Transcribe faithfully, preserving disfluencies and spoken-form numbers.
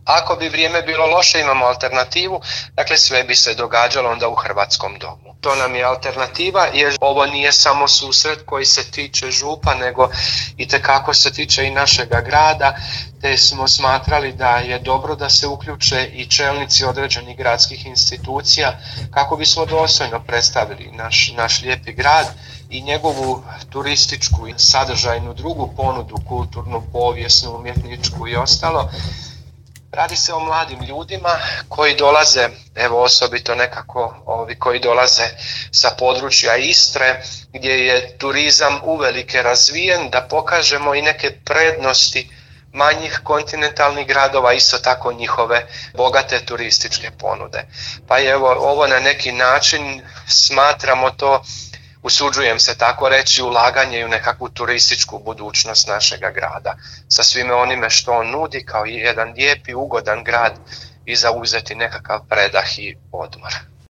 Ako bi vrijeme bilo loše, imamo alternativu, dakle sve bi se događalo onda u Hrvatskom domu. To nam je alternativa, jer ovo nije samo susret koji se tiče župa, nego itekako se tiče i našega grada, te smo smatrali da je dobro da se uključe i čelnici određenih gradskih institucija kako bismo dostojno predstavili naš, naš lijepi grad i njegovu turističku i sadržajnu drugu ponudu, kulturnu, povijesnu, umjetničku i ostalo. Radi se o mladim ljudima koji dolaze, evo osobito nekako ovi koji dolaze sa područja Istre, gdje je turizam uvelike razvijen, da pokažemo i neke prednosti manjih kontinentalnih gradova, isto tako njihove bogate turističke ponude. Pa evo, ovo na neki način smatramo to, usuđujem se tako reći, ulaganje u nekakvu turističku budućnost našega grada. Sa svime onime što on nudi kao jedan lijepi, ugodan grad i zauzeti nekakav predah i odmor.